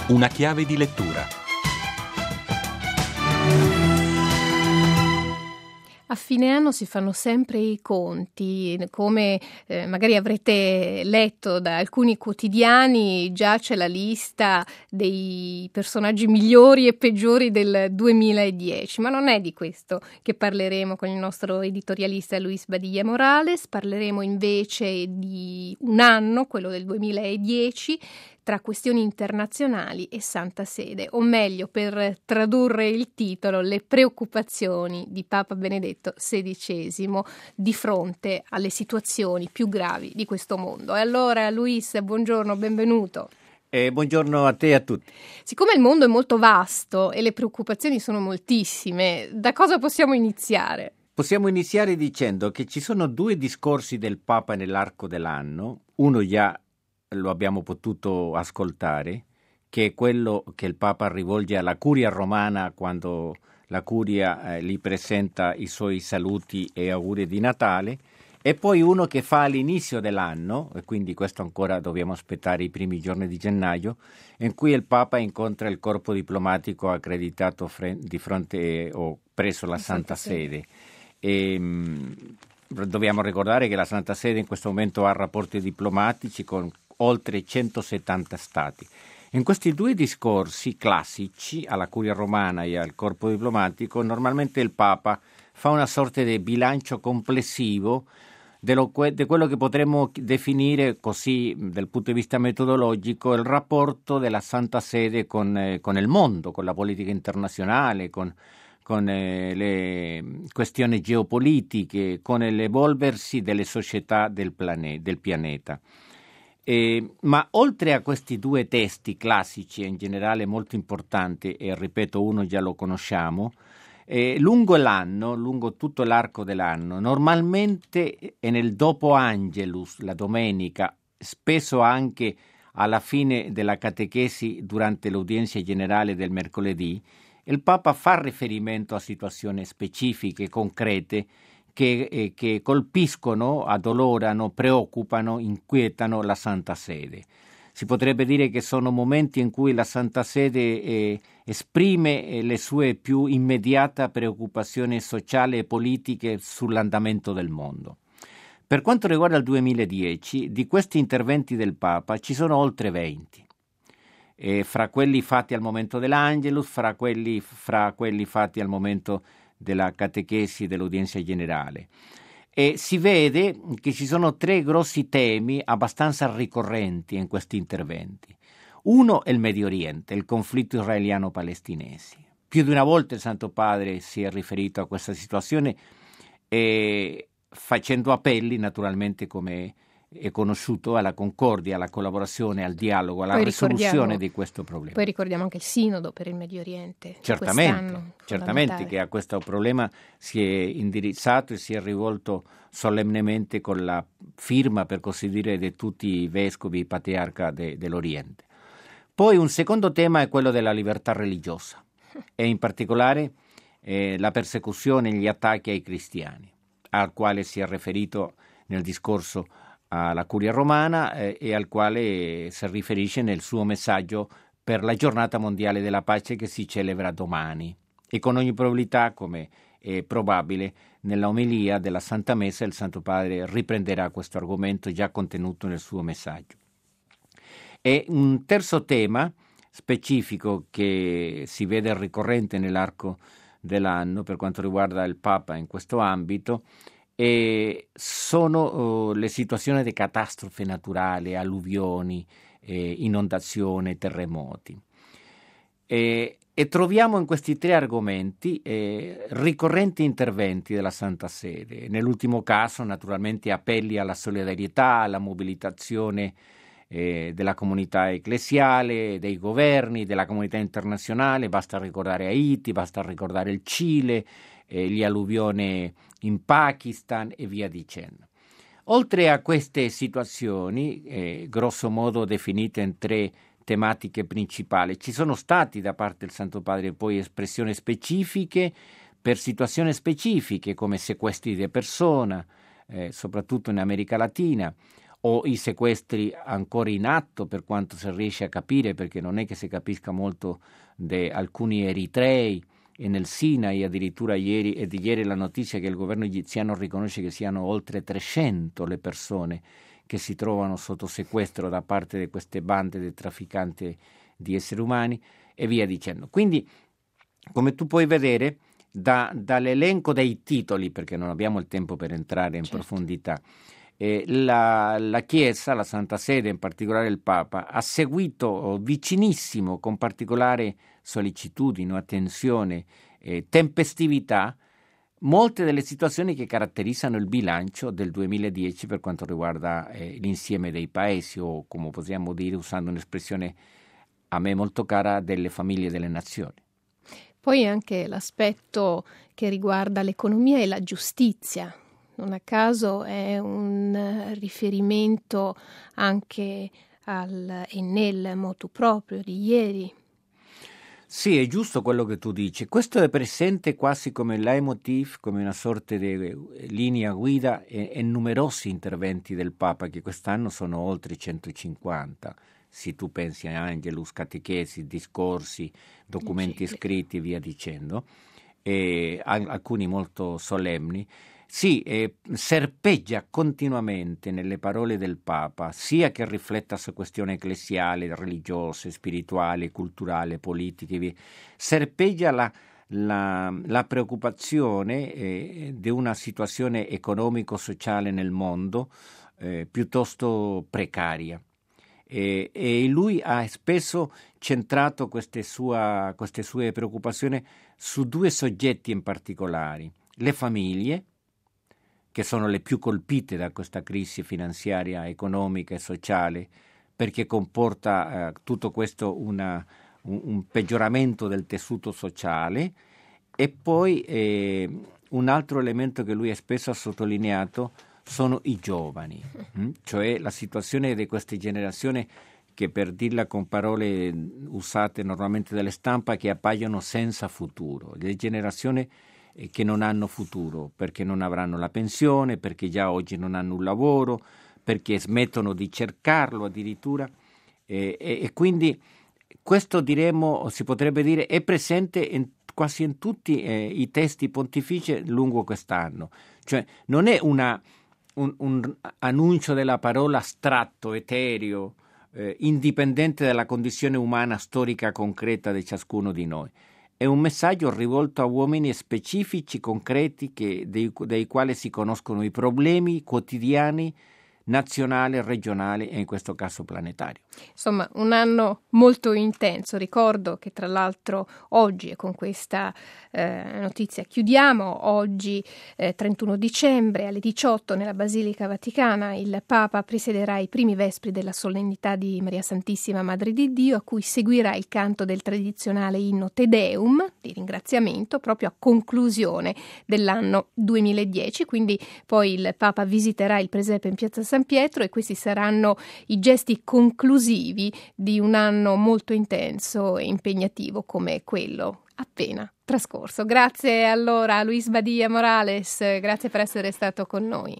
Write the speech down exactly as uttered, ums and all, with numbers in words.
Una chiave di lettura. A fine anno si fanno sempre i conti, come eh, magari avrete letto da alcuni quotidiani, già c'è la lista dei personaggi migliori e peggiori del duemiladieci, ma non è di questo che parleremo con il nostro editorialista Luis Badiglia Morales. Parleremo invece di un anno, quello del duemiladieci, tra questioni internazionali e Santa Sede, o meglio, per tradurre il titolo, le preoccupazioni di Papa Benedetto sedicesimo di fronte alle situazioni più gravi di questo mondo. E allora, Luis, buongiorno, benvenuto. Eh, buongiorno a te e a tutti. Siccome il mondo è molto vasto e le preoccupazioni sono moltissime, da cosa possiamo iniziare? Possiamo iniziare dicendo che ci sono due discorsi del Papa nell'arco dell'anno, uno già lo abbiamo potuto ascoltare, che è quello che il Papa rivolge alla Curia romana quando la Curia eh, gli presenta i suoi saluti e auguri di Natale, e poi uno che fa all'inizio dell'anno, e quindi questo ancora dobbiamo aspettare i primi giorni di gennaio, in cui il Papa incontra il corpo diplomatico accreditato fre- di fronte o presso la Santa, Santa Sede. E, mh, dobbiamo ricordare che la Santa Sede in questo momento ha rapporti diplomatici con oltre centosettanta stati. In questi due discorsi classici, alla Curia romana e al corpo diplomatico, normalmente il Papa fa una sorta di bilancio complessivo di quello che potremmo definire così, dal punto di vista metodologico, il rapporto della Santa Sede con, eh, con il mondo, con la politica internazionale, con, con eh, le questioni geopolitiche, con l'evolversi delle società del, plane- del pianeta. Eh, ma oltre a questi due testi classici e in generale molto importanti, e ripeto uno già lo conosciamo, eh, lungo l'anno, lungo tutto l'arco dell'anno, normalmente è nel dopo Angelus, la domenica, spesso anche alla fine della catechesi durante l'udienza generale del mercoledì, il Papa fa riferimento a situazioni specifiche, concrete, Che, eh, che colpiscono, addolorano, preoccupano, inquietano la Santa Sede. Si potrebbe dire che sono momenti in cui la Santa Sede eh, esprime eh, le sue più immediate preoccupazioni sociali e politiche sull'andamento del mondo. Per quanto riguarda il duemiladieci, di questi interventi del Papa ci sono oltre venti. Eh, fra quelli fatti al momento dell'Angelus, fra quelli, fra quelli fatti al momento della catechesi dell'udienza generale, e si vede che ci sono tre grossi temi abbastanza ricorrenti in questi interventi. Uno è il Medio Oriente, il conflitto israeliano-palestinese. Più di una volta il Santo Padre si è riferito a questa situazione e facendo appelli, naturalmente, come è conosciuto, alla concordia, alla collaborazione, al dialogo, alla poi risoluzione di questo problema. Poi ricordiamo anche il Sinodo per il Medio Oriente. Certamente, certamente che a questo problema si è indirizzato e si è rivolto solennemente con la firma, per così dire, di tutti i vescovi patriarca de, dell'Oriente. Poi un secondo tema è quello della libertà religiosa e in particolare eh, la persecuzione e gli attacchi ai cristiani, al quale si è riferito nel discorso alla Curia romana eh, e al quale si riferisce nel suo messaggio per la giornata mondiale della pace che si celebra domani. E con ogni probabilità, come è probabile, nella omelia della Santa Messa il Santo Padre riprenderà questo argomento già contenuto nel suo messaggio. E un terzo tema specifico che si vede ricorrente nell'arco dell'anno per quanto riguarda il Papa in questo ambito E sono uh, le situazioni di catastrofe naturali, alluvioni, eh, inondazioni, terremoti. E, e troviamo in questi tre argomenti eh, ricorrenti interventi della Santa Sede. Nell'ultimo caso, naturalmente, appelli alla solidarietà, alla mobilitazione eh, della comunità ecclesiale, dei governi, della comunità internazionale. Basta ricordare Haiti, basta ricordare il Cile, eh, gli alluvioni in Pakistan e via dicendo. Oltre a queste situazioni, eh, grosso modo definite in tre tematiche principali, ci sono stati da parte del Santo Padre poi espressioni specifiche per situazioni specifiche come sequestri di persona, eh, soprattutto in America Latina, o i sequestri ancora in atto, per quanto si riesce a capire, perché non è che si capisca molto di alcuni eritrei e nel Sinai. Addirittura ieri e di ieri la notizia che il governo egiziano riconosce che siano oltre trecento le persone che si trovano sotto sequestro da parte di queste bande di trafficanti di esseri umani e via dicendo. Quindi, come tu puoi vedere da, dall'elenco dei titoli, perché non abbiamo il tempo per entrare in certo. profondità, eh, la, la Chiesa, la Santa Sede, in particolare il Papa, ha seguito vicinissimo, con particolare sollecitudine, attenzione, eh, tempestività, molte delle situazioni che caratterizzano il bilancio del duemiladieci per quanto riguarda eh, l'insieme dei paesi, o come possiamo dire, usando un'espressione a me molto cara, delle famiglie delle nazioni. Poi anche l'aspetto che riguarda l'economia e la giustizia. Non a caso è un riferimento anche al Enel motu proprio di ieri. Sì, è giusto quello che tu dici. Questo è presente quasi come leitmotiv, come una sorta di linea guida e, e numerosi interventi del Papa, che quest'anno sono oltre centocinquanta. Se tu pensi a Angelus, catechesi, discorsi, documenti scritti e via dicendo, e alcuni molto solenni. Sì, eh, serpeggia continuamente nelle parole del Papa, sia che rifletta su questioni ecclesiali, religiose, spirituali, culturali, politiche, serpeggia la, la, la preoccupazione eh, di una situazione economico-sociale nel mondo eh, piuttosto precaria. E, e lui ha spesso centrato queste, sua, queste sue preoccupazioni su due soggetti in particolare: le famiglie, che sono le più colpite da questa crisi finanziaria, economica e sociale, perché comporta eh, tutto questo una, un, un peggioramento del tessuto sociale, e poi eh, un altro elemento che lui spesso ha sottolineato sono i giovani, hm? Cioè la situazione di queste generazioni che, per dirla con parole usate normalmente dalle stampa, che appaiono senza futuro, le generazioni che non hanno futuro, perché non avranno la pensione, perché già oggi non hanno un lavoro, perché smettono di cercarlo addirittura, e, e, e quindi questo, diremo, si potrebbe dire, è presente in, quasi in tutti eh, i testi pontifici lungo quest'anno. Cioè non è una, un, un annuncio della parola astratto, etereo, eh, indipendente dalla condizione umana storica concreta di ciascuno di noi. È un messaggio rivolto a uomini specifici, concreti, che, dei, dei quali si conoscono i problemi quotidiani, nazionale, regionale e in questo caso planetario. Insomma, un anno molto intenso. Ricordo che tra l'altro oggi, e con questa eh, notizia chiudiamo, oggi eh, trentuno dicembre alle diciotto nella Basilica Vaticana il Papa presiederà i primi vespri della solennità di Maria Santissima Madre di Dio, a cui seguirà il canto del tradizionale inno Te Deum di ringraziamento proprio a conclusione dell'anno duemiladieci. Quindi poi il Papa visiterà il presepe in piazza San Pietro, e questi saranno i gesti conclusivi di un anno molto intenso e impegnativo come quello appena trascorso. Grazie allora a Luis Badia Morales, grazie per essere stato con noi.